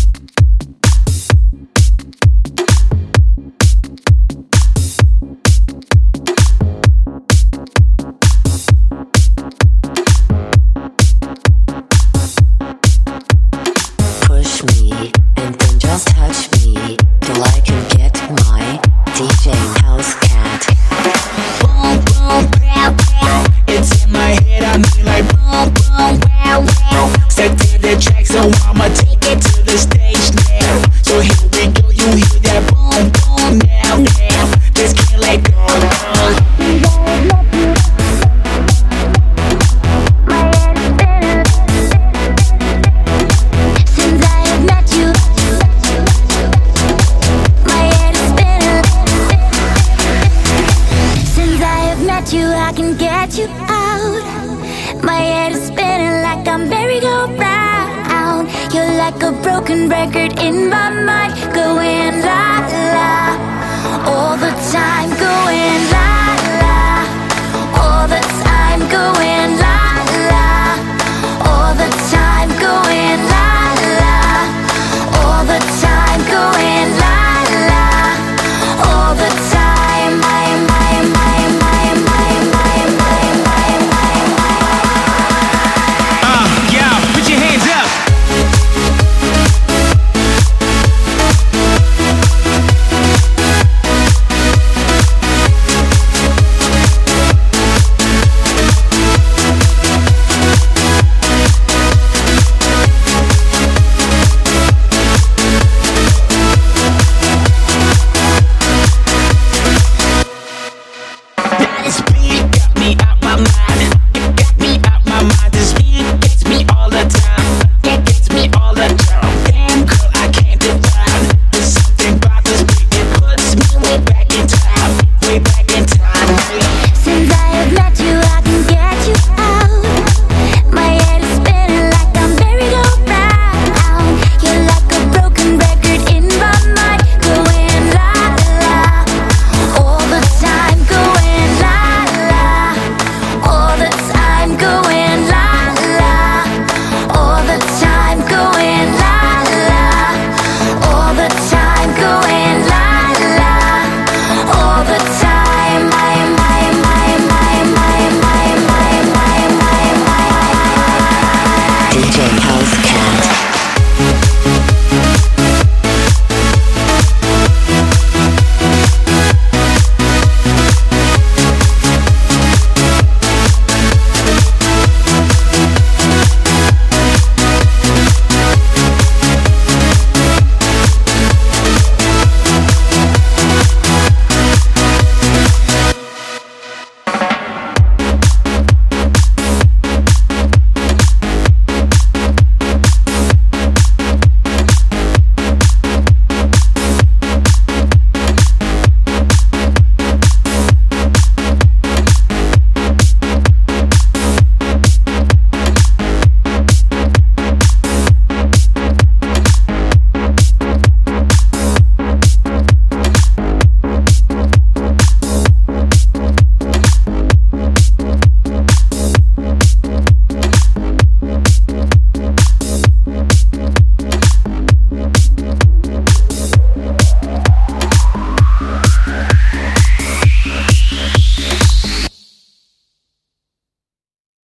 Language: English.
Push me and then just touch me till I can get my DJ house cat. Boom, boom, pow, pow. It's in my head, I mean like boom, boom, wow, wow. Set to the track, so I'ma take it to the stage now. So here we go, you hear that boom, boom, now, now. Just can't let go. I can get you out. My head is spinning like I'm merry-go-round. You're like a broken record in my mind, going la la all the time, going la la all the time, going la.